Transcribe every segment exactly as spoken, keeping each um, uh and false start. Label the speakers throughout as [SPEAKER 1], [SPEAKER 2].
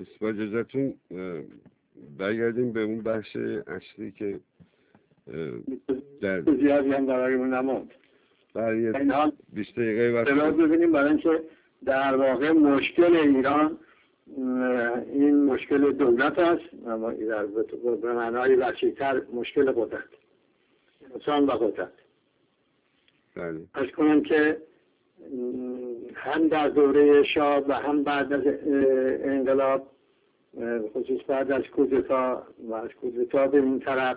[SPEAKER 1] پس با اجازتون برگردیم به اون بحث اصلی که در
[SPEAKER 2] زیادی هم برایمون نموند.
[SPEAKER 1] برای بیست دقیقه وقت
[SPEAKER 2] ببینیم برای اینکه در واقع مشکل ایران این مشکل دولت است، اما به معنای وسیع‌تر مشکل قدرت، انسان و قدرت.
[SPEAKER 1] بله.
[SPEAKER 2] از کنم که هم در دوره شاه و هم بعد از انقلاب، خصوص بعد از کودتا و از کودتا به این طرف،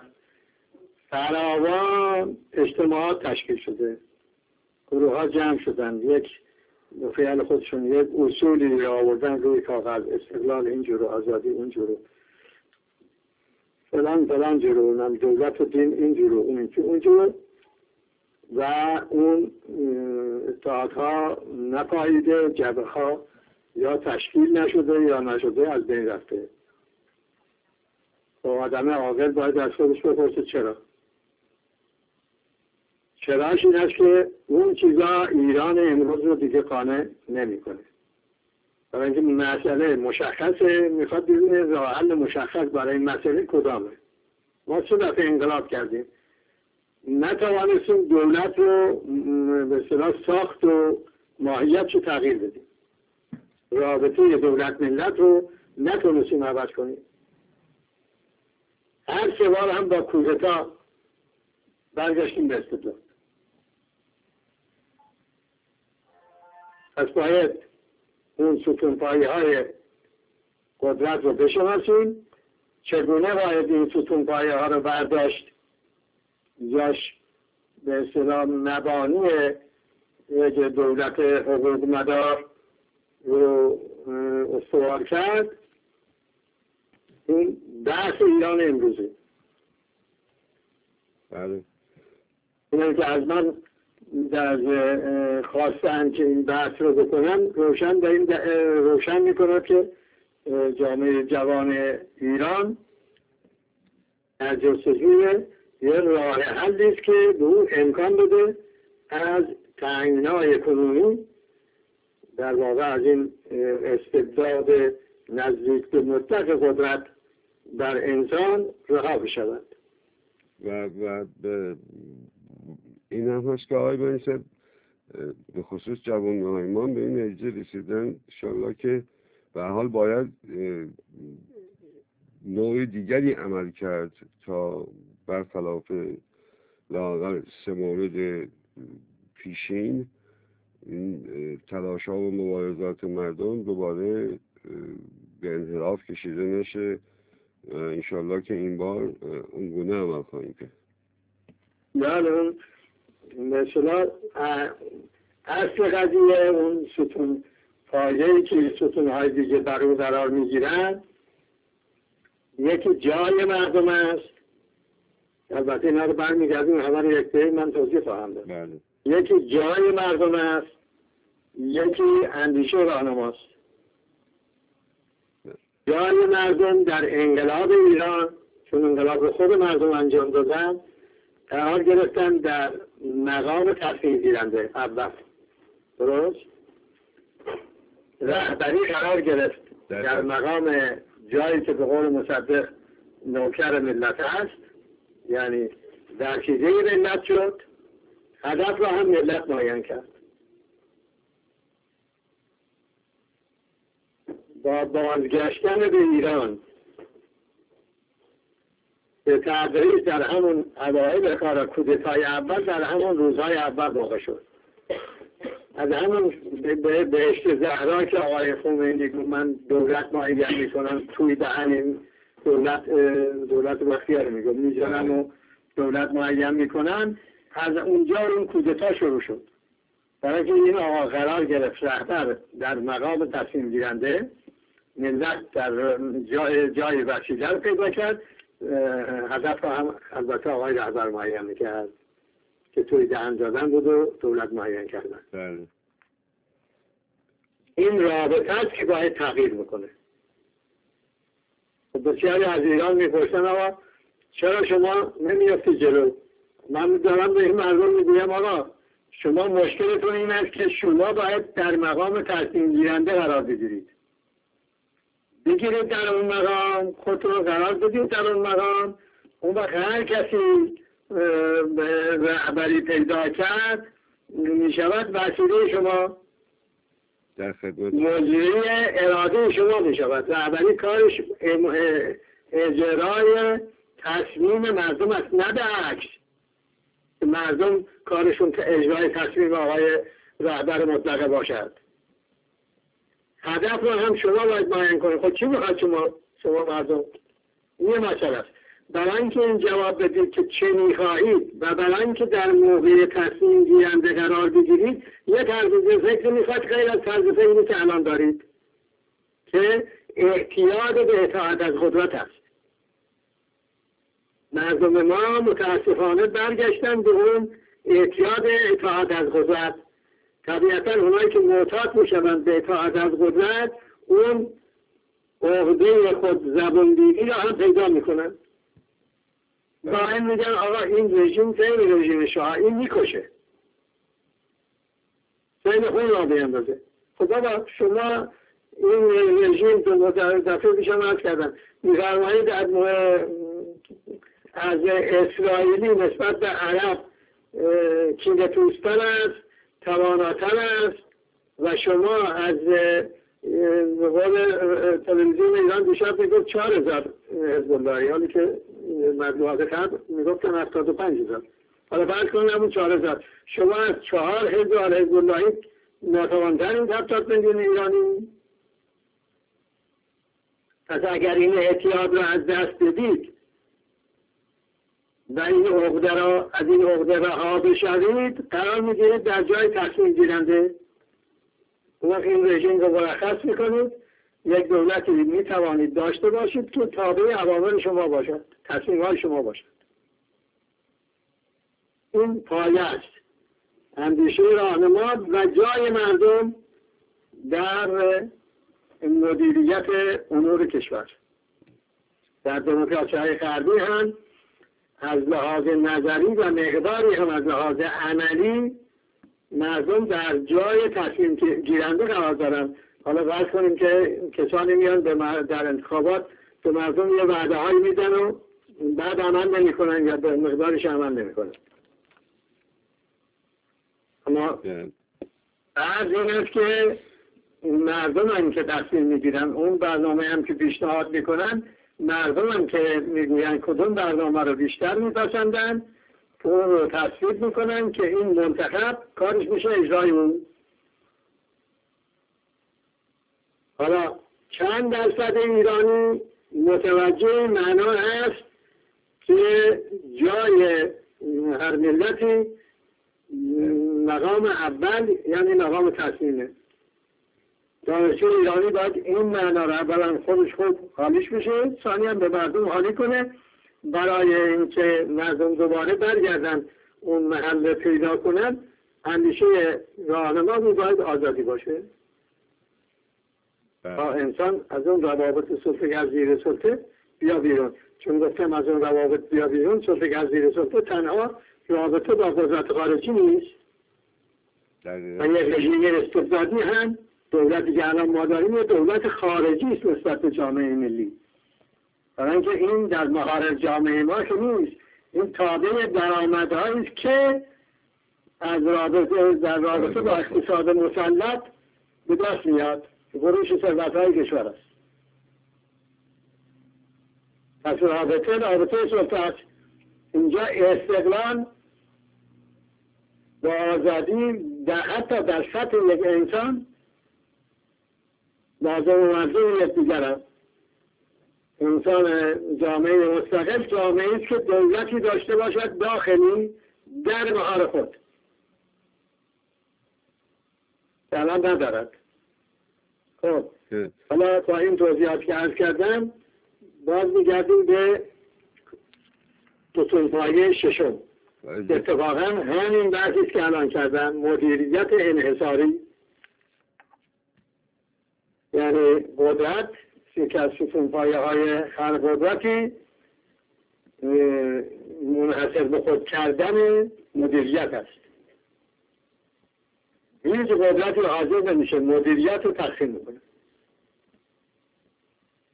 [SPEAKER 2] فراوان اجتماعات تشکیل شده، گروه ها جمع شدن، یک به فعل خودشون یک اصولی را آوردن روی کاغذ، استقلال اینجور، آزادی اونجور، فلان فلان جور، دولت و دین اینجور، اون اونجور، و اون اتحادها نپاییده، جبهه ها یا تشکیل نشده یا نشده از بین رفته. و آدم عاقل باید از خودش بپرسه چرا؟ چراش این است که اون چیزا ایران امروز رو دیگه قانع نمی‌کنه. برای اینکه مسئله مشخصه، میخواد ببینه راه حل مشخص برای این مسئله کدامه. ما چه دفعه انقلاب کردیم، نتوانستیم دولت رو به اصطلاح ساخت و ماهیت رو تغییر بدیم. رابطه دولت ملت رو نتونستیم عوض کنیم. هر سه بار هم با کودتا برگشتیم به استبداد. پس باید اون ستونپایه های قدرت رو بشناسیم. چگونه باید این ستونپایه ها رو برداشت یاش به اصطلاح مبانی یک دولت حقوق مدار رو استوار کرد، این بحث ایران امروزه.
[SPEAKER 1] بله.
[SPEAKER 2] اینه که از من در خواستن که این بحث رو بکنم روشن در این روشن میکنه که جامعه جوان ایران از جستجوی یه راه حلی است که به او امکان بده از تنگنای کنونی، در واقع از این استبداد نزدیک به مطلق قدرت بر انسان رها بشود.
[SPEAKER 1] و و این هم هست که آقای بنی‌صد به خصوص جوان‌های به این نتیجه رسیدن انشاءالله که به حال باید نوع دیگری عمل کرد تا برخلاف لااقل سه مورد پیشین این تلاش ها و مبارزات مردم دوباره به انحراف کشیده نشه. انشاءالله که این بار اونگونه عمل خواهیم کرد.
[SPEAKER 2] بله، مثلا اصل قضیه اون ستون پایه‌ای که ستون های دیگه بر او قرار میگیرن، یکی جای مردم است. البته اینا رو برمیگردیم همه رو یک به من توضیح خواهم داد.
[SPEAKER 1] بله.
[SPEAKER 2] یکی جای مردم است، یکی اندیشه راهنماست. جای مردم در انقلاب ایران، چون انقلاب رو خود مردم انجام دادن، قرار گرفتن در مقام تصمیم گیرنده اول. درست؟ رهبری قرار گرفت در مقام جایی که به قول مصدق نوکر ملت هست، یعنی در چیزه ملت شد، هدف را هم ملت معین کرد. با بازگشتن به ایران به تدریج در همون اوایل کار کودتای اول، در همون روزهای اول واقع شد. از همون به بهشت زهرا که آقای خمینی گفت من دولت معین میکنم، توی دهن این دولت دولت بختیار میگم میزنم و دولت معین میکنن، از اونجا اون کودتا شروع شد. برای که این آقا قرار گرفت رهبر در مقام تصمیم گیرنده، ملت در جای جای وسیله رو پیدا کرد، هدف هم البته آقای رهبر معین میکرد که توی دهن زدن بود و دولت معین کردن.
[SPEAKER 1] بله.
[SPEAKER 2] این رابطه است که باید تغییر میکنه. بسیاری از ایران میپرسن آقا چرا شما نمیافتی جلو؟ من دارم به این مردم میگویم آقا شما مشکلتون این است که شما باید در مقام تصمیم گیرنده قرار بگیرید. بگیرید در اون مقام، خودتون رو قرار بدید در اون مقام. اون وقت هر کسی رهبری پیدا کرد می شود وسیله شما،
[SPEAKER 1] در خدمت
[SPEAKER 2] مجری اراده شما می شود. رهبری کارش اجرای تصمیم مردم است، نه به عکس. مردم کارشون که اجرای تصمیم آقای رهبر مطلقه باشد. هدف رو هم شما باید معین کنید. خود چی میخواد شما شما مردم؟ این یه مسئله است. برای اینکه این جواب بدید که چه میخواهید و برای اینکه در موقع تصمیم گیرنده قرار بگیرید، یه طرز فکر میخواد غیر از طرز فکری که الان دارید که احتیاج به اطاعت از قدرت است. مردم ما متاسفانه برگشتن به اون اعتیاد اطاعت از قدرت. طبیعتا اونایی که معتاد میشوند به اطاعت از قدرت، اون عقده خود زبوندگی را هم پیدا میکنن. دائم میگن آقا این رژیم خیلی رژیم شاه، این میکشه، خیلی خون را بیندازه. خدا با شما این رژیم دو دفعه پیشم عرض کردم، میفرمایید از اسرائیلی نسبت به عرب کینه توستر است، تواناتر است، و شما از قول تلویزیون ایران دیشب میگفت چهار هزار حزب اللهی، حالی که مطبوعات خبر میگفتن هفتاد و پنج هزار. حالا فرض کنید همون چهار هزار، شما از چهار هزار حزب اللهی ناتوانترین هفتاد میلیون ایرانی. پس اگر این اعتیاد را از دست بدید و این عقده را از این عقده رها بشوید، قرار میگیرید در جای تصمیم گیرنده. اون این رژیم رو مرخص میکنید، یک دولتی میتوانید داشته باشید که تابع اوامر شما باشد، تصمیم های شما باشد. این پایه است، اندیشه راهنما و جای مردم در مدیریت امور کشور. در دموکراسی های غربی هم از لحاظ نظری و مقداری هم از لحاظ عملی مردم در جای تصمیم گیرنده قرار دارن. حالا فرض کنیم که کسانی میان در انتخابات به مردم یه وعده هایی میدن و بعد عمل نمی کنن یا به مقدارش عمل نمی کنن. اما بعض این است که مردم هم که تصمیم میگیرن، اون برنامه هم که پیشنهاد میکنن، مردم هم که میگوین کدوم برنامه رو بیشتر میپسندن، اون رو تصویب میکنن که این منتخب کارش میشه اجرای اون. حالا چند درصد ایرانی متوجه معنا هست که جای هر ملتی مقام اول یعنی مقام تصمیمه. دانشجو ایرانی باید این معنا رو اولا خودش خود حالیش بشه، ثانیاً به مردم حالی کنه، برای اینکه مردم دوباره برگردن اون محل پیدا کنن. اندیشه راهنما باید آزادی باشه تا انسان از اون روابط سلطه زیر سلطه بیا بیرون. چون گفتم از اون روابط بیا بیرون، سلطه زیر سلطه تنها رابطه با قدرت خارجی نیست و یک رژیم استبدادی هم دولتی که الان ما داریم دولت خارجی است نسبت به جامعه ملی. برای اینکه این در مهار جامعه ما که نیست، این تابع درآمدهایی است که از رابطه در رابطه با اقتصاد مسلط به دست میاد، فروش ثروت‌های کشور است. پس رابطه رابطه سلطه است. اینجا استقلال و آزادی در حتی در سطح یک انسان لازم و ملزوم یکدیگر است. انسان جامعه مستقل جامعه است که دولتی داشته باشد داخلی در مهار خود، الان ندارد. خب حالا با این توضیحات که عرض کردم باز میگردیم به ستونپایه ششم. اتفاقا همین بحثی که الان کردم، مدیریت انحصاری، یعنی قدرت، یکی از ستونپایه های هر قدرتی منحصر به خود کردن مدیریت است. هیچ قدرتی حاضر نمیشه مدیریت رو تقسیم میکنه.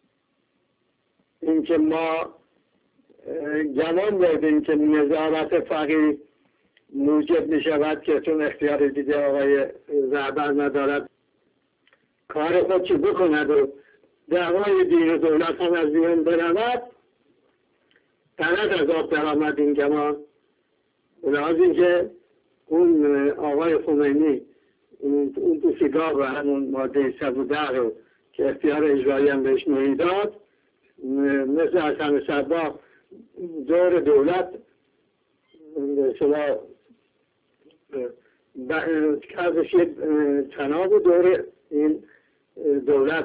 [SPEAKER 2] اینکه ما گمان داریم که نظارت فقیه موجب می شود که چون اختیار دیگه آقای رهبر ندارد کار خود چی بکند و دعوای دین و دولت هم از میان برود، تنت از آب در آمد این گمان. لحاظ این که اون آقای خمینی اون دو سیگار و همون ماده صد و ده رو که اختیار اجرایی هم بهش نمیداد، مثل حسن صباح دور دولت شما کارش یک تناب و دور این دولت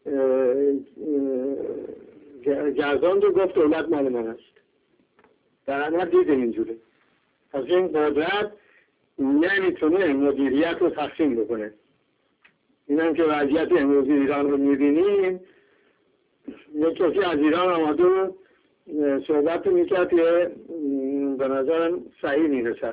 [SPEAKER 2] گردان رو گفت دولت مال من است. در عمل دیده اینجوره. از این قدرت نمیتونه مدیریت رو تقسیم بکنه. این هم که وضعیت امروزی ایران رو میبینیم، یک کسی از ایران آمده و صحبت میکرد که به نظرم صحیح میرسد.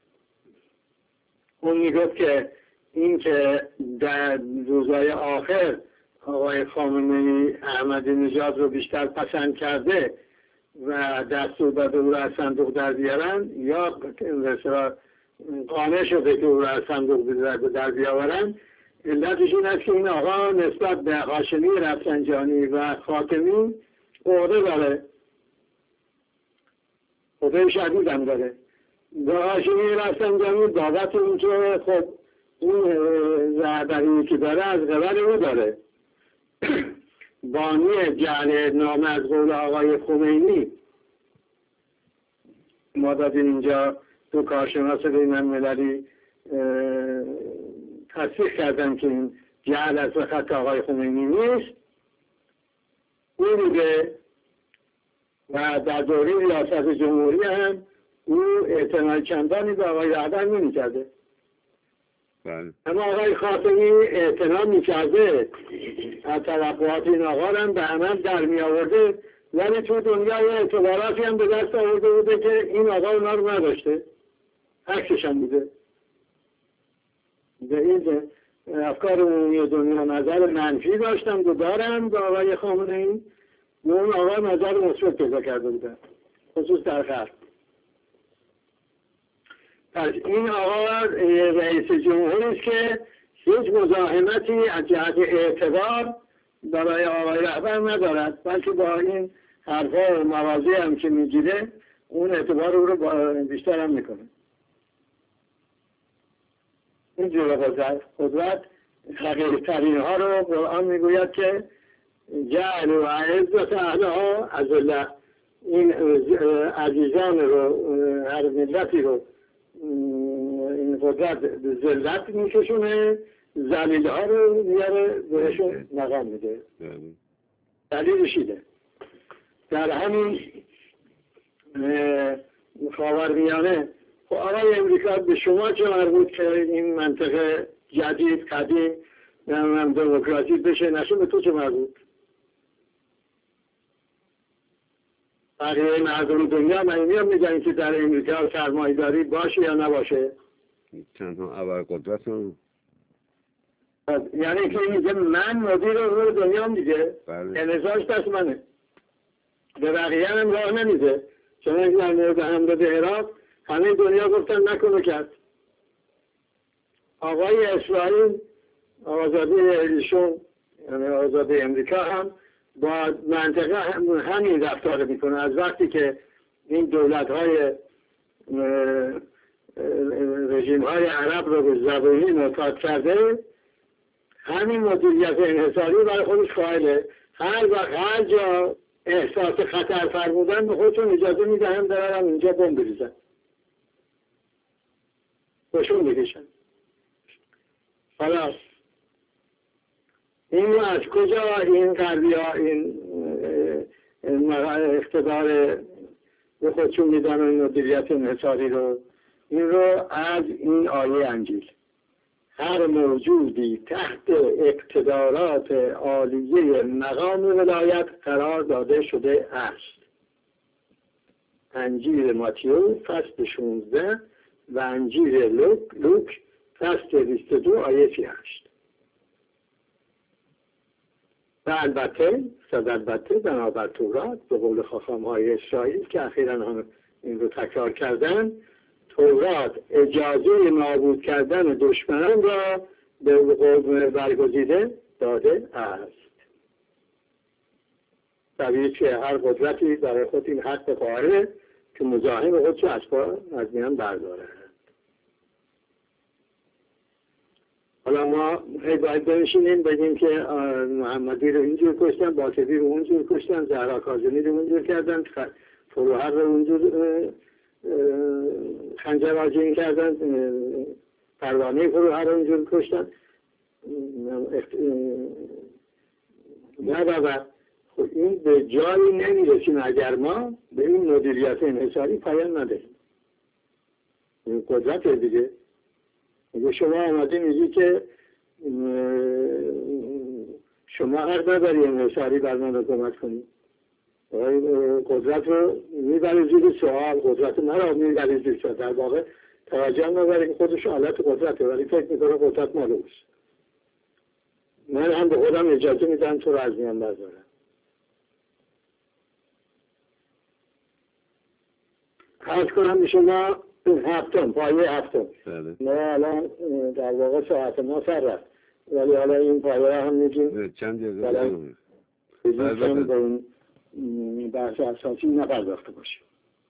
[SPEAKER 2] اون میگفت که این که در روزهای آخر آقای خامنه‌ای احمدی نژاد رو بیشتر پسند کرده و دستور داده او را از صندوق در بیارن، یا قانع شده که او را از صندوق در بیاورن، علتش این است که این آقا نسبت به هاشمی رفسنجانی و خاتمی عقده داره، عقده شدید هم داره. به هاشمی رفسنجانی بابت این که خب این رهبری که داره از قبل او داره. بانی جعل نامه از قول آقای خمینی، ما دادیم اینجا دو کارشناس بین المللی تصدیق کردن که این جعل از خط آقای خمینی نیست. او میگه و در دوره ریاست جمهوری هم او اعتنای چندانی به آقای رهبر نمی کرده. اما آقای خاتمی اعتنا می کرده، از توقعات این آقا هم به عمل در می آورده، ولی تو دنیا اعتباراتی هم به دست آورده بوده که این آقا اونا رو نداشته، عکسش هم بوده. به این افکار عمومی دنیا نظر منفی داشتم و دارم به آقای خامنه‌ای، اون آقا نظر مثبت پیدا کرده بودن، خصوص در غرب. پس این آقا رئیس جمهوری است که هیچ مزاحمتی از جهت اعتبار برای آقای رهبر ندارد، بلکه با این حرفا و موازی هم که میگیره اون اعتبار او رو بیشتر هم میکنه. این جوره قدرت قدرت حقیقترین ها رو قرآن میگوید که جعل و عزت اهلها اذله، این عزیزان رو، هر ملتی رو این قدرت ذلت میکشونه، ذلیل ها رو میاره بهشون مقام میده. دلیلش اینه. در همین خاورمیانه خب آقای امریکا به شما چه مربوط که این منطقه جدید قدیم نمیدونم دموکراسی بشه نشه، به تو چه مربوط؟ بقیه مردم دنیا من هم میگن که در امریکا سرمایه‌داری باشه یا نباشه.
[SPEAKER 1] تنها ابرقدرت هم
[SPEAKER 2] یعنی که میگه من مدیر رو دنیا هم دیگه انحصارش دست منه، به بقیه هم راه نمیده. چون در مورد حمله به عراق همه دنیا گفتن نکنه کرد. آقای اسرائیل آزادی ایشون یعنی آزادی امریکا هم با منطقه هم همین رفتار میکنه. از وقتی که این دولت های رژیم های عرب رو به زبونی معتاد کرده، همین مدیریت انحصاری برای خودش قائله. هر وقت هر جا احساس خطر فرمودن به خودشون اجازه میدهن برن اینجا بمب بریزن، بهشون میکشن. حالا این از کجا این غربی ها این اقتدار به خودشون میدن و مدیریت انحصاری رو؟ این رو از این آیه انجیل: هر موجودی تحت اقتدارات عالیه مقام ولایت قرار داده شده است. انجیل ماتیو فصل شانزده و انجیل لوک, لوک فصل بیست و دو آیه سی و هشت. و البته صد البته بنابر تورات به قول خاخام‌های اسرائیل که اخیراً هم این رو تکرار کردن، تورات اجازه نابود کردن دشمنان را به قوم برگزیده داده است. طبیعی که هر قدرتی برای خود این حق قائله که مزاحم خود از پا از میان بردارد. حالا ما هی باید بنشینیم بگیم که محمدی رو اینجور کشتن، باطبی رو اونجور کشتن، زهرا کاظمی رو اونجور کردن، فروهر رو اونجور خنجرآجین کردن، پروانه فروهر رو اونجور کشتن. نه بابا، خب این به جایی نمیرسیم اگر ما به این مدیریت انحصاری پایان ندهیم. این قدرت دیگه. میگه شما آمده میگی که شما حق نداری انحصاری بر من حکومت کنی. قدرت رو میبری زیر سوال، قدرت مرا میبری زیر سوال. در واقع توجه نداره که خودش حالت قدرته، ولی فکر میکنه قدرت مال اوست. من هم به خودم اجازه میدم تو رو از میان بردارم. عرض کنم به شما هفتم، پایه هفتم. ما الان در واقع ساعت ما سر رفت، ولی حالا این پایه هم میگیم
[SPEAKER 1] چند دقیقه
[SPEAKER 2] بگیم به این بحث اساسی نپرداخته باشیم.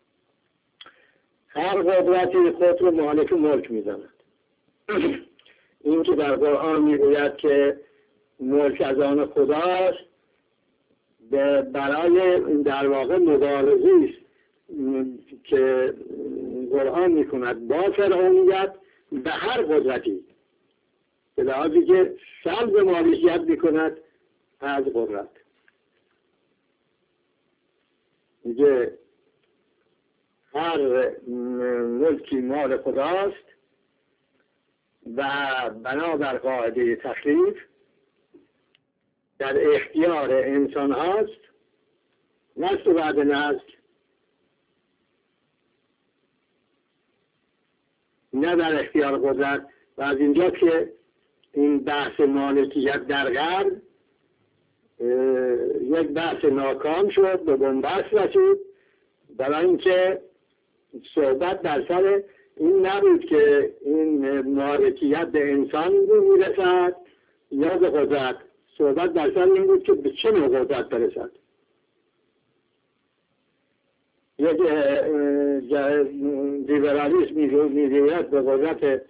[SPEAKER 2] هر قدرتی خود رو مالک ملک میزند. این که در قرآن میگوید که ملک از آن خداست، برای در واقع مبارزه است که قرآن میکند با فرعونیت به هر قدرتی، به لحاظی که سلب مالکیت میکند از قدرت. میگه هر ملکی مال خداست و بنابر قاعده تخلیف در اختیار انسان هاست، نسل بعد نسل، نه در اختیار قدرت. و از اینجا که این بحث مالکیت در غرب یک بحث ناکام شد، به بنبست رسید، برای اینکه صحبت در سر این نبود که این مالکیت به انسان میرسد یا به قدرت. صحبت در سر این بود که به چه نوع قدرت برسد. یک لیبرالیسم میگوید به قدرت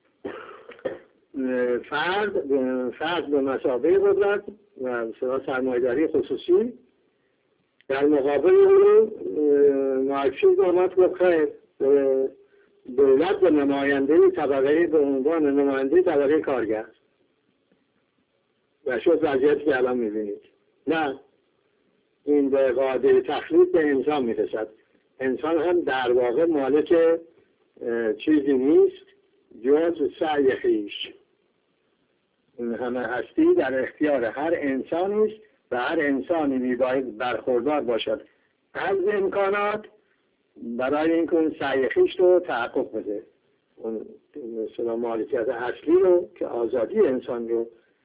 [SPEAKER 2] فرد فرد به مثابه قدرت و سرمایه‌داری خصوصی. در مقابل اون مارکسیسم آمد گفت خیر، دولت به نماینده طبقه به عنوان نماینده طبقه کارگر و شد وضعیتی که الان میبینید. نه، این به قاعده تخلیف به انسان میرسد. انسان هم در واقع مالک چیزی نیست جز سعی خویش. این همه هستی در اختیار هر انسانی است و هر انسانی میباید برخوردار باشد از امکانات برای اینکه اون سعی خویش رو تحقق بده. اون مثلا مالکیت اصلی رو که آزادی انسان رو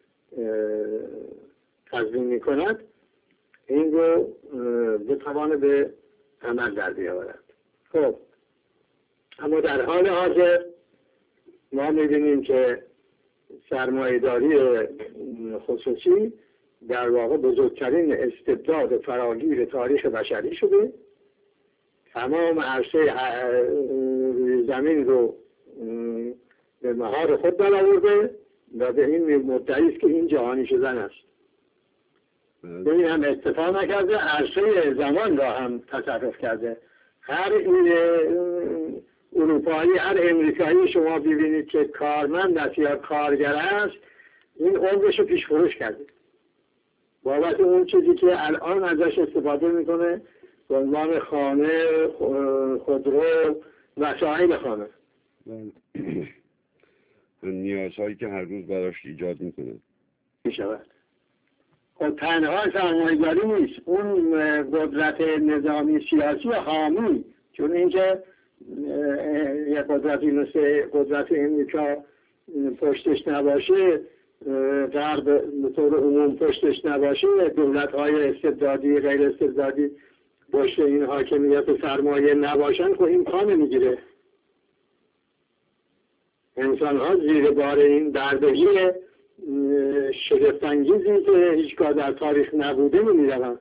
[SPEAKER 2] تضمین میکند، این رو بتوانه به عمل در بیاورد. خب اما در حال حاضر ما میبینیم که سرمایه‌داری خصوصی در واقع بزرگترین استبداد فراگیر تاریخ بشری شده. تمام عرصه زمین رو به مهار خود برآورده و به این مدعی است که این جهانی شدن است. این هم اتفاق نکرده، عرصه زمان را هم تصرف کرده. هر این اروپایی، هر امریکایی شما ببینید که کارمند است یا کارگر است، این عمرش رو پیش فروش کرده بابت اون چیزی که الان ازش استفاده میکنه به عنوان خانه، خودرو، وسایل خانه.
[SPEAKER 1] نیازهایی که هر روز براش ایجاد میکنه
[SPEAKER 2] میشود. خب تنها سرمایه‌داری نیست، اون قدرت نظامی سیاسی حامی، چون اینکه یک قدرتی مثل قدرت امریکا پشتش نباشه غرب به طور عموم پشتش نباشه، دولت های استبدادی غیر استبدادی پشت این حاکمیت سرمایه نباشن، خب این پا نمیگیره. انسان ها زیر بار این بردگی شگفت‌انگیزی که هیچگاه در تاریخ نبوده می‌روند.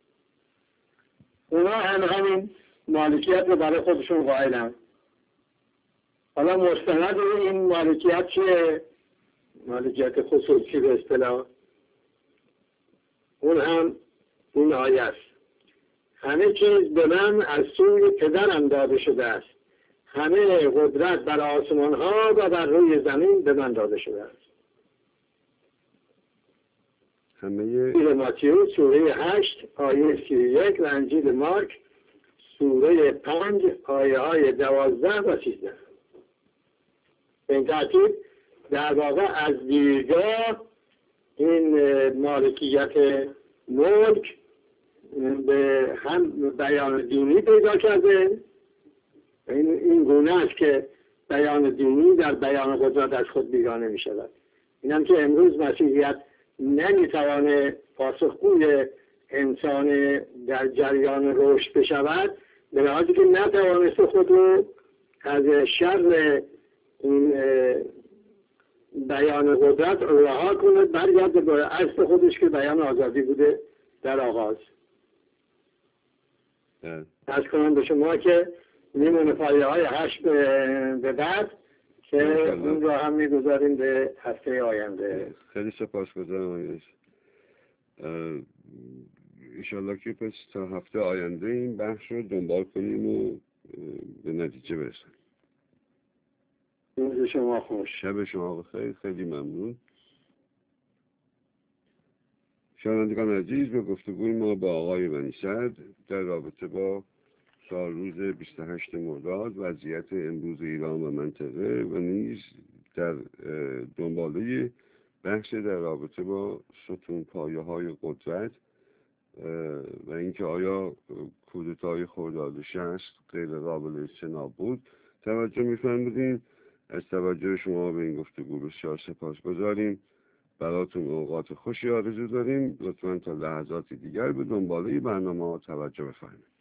[SPEAKER 2] اونا هم همین مالکیت رو برای خودشون قائلن. حالا مستند این مالکیت چیه؟ مالکیت خصوصی به اصطلاح. اون هم این آیه است: همه چیز به من از سوی پدرم داده شده است. همه قدرت بر آسمان ها و بر روی زمین به من داده شده است.
[SPEAKER 1] همه
[SPEAKER 2] ماتیو سوره هشت آیه سی و یک و انجیل مارک سوره پنج آیه های دوازده و سیزده. به این ترتیب در واقع از دیرگاه این مالکیت ملک به هم بیان دینی پیدا کرده. این, این گونه است که بیان دینی در بیان قدرت از خود بیگانه می شود. این هم که امروز مسیحیت نمیتوانه پاسخگوی انسان در جریان رشد بشود، به لحاظی که نتوانسته خود رو از شر این بیان قدرت رها کنه، برگرده به اصل خودش که بیان آزادی بوده در آغاز. از کنم به شما که میمونه پایه های هشت به بعد که اون رو هم میگذاریم به هفته آینده.
[SPEAKER 1] خیلی سپاسگزارم آیش. انشالله که پس تا هفته آینده این بخش رو دنبال کنیم و به نتیجه برسیم.
[SPEAKER 2] روز شما خوش.
[SPEAKER 1] شب شما بخیر. خیلی ممنون. شنوندگان عزیز، به گفتگوی ما با آقای بنی صدر در رابطه با سال روز بیست و هشتم مرداد، وضعیت امروز ایران و منطقه و نیز در دنباله بحث در رابطه با ستون پایه های قدرت و اینکه آیا کودتای خرداد شصت غیر قابل اجتناب بود توجه می‌فرمودین. از توجه شما به این گفتگو بسیار سپاسگزاریم. براتون اوقات خوشی آرزو داریم. لطفاً تا لحظات دیگر به دنباله برنامه توجه بفرمایید.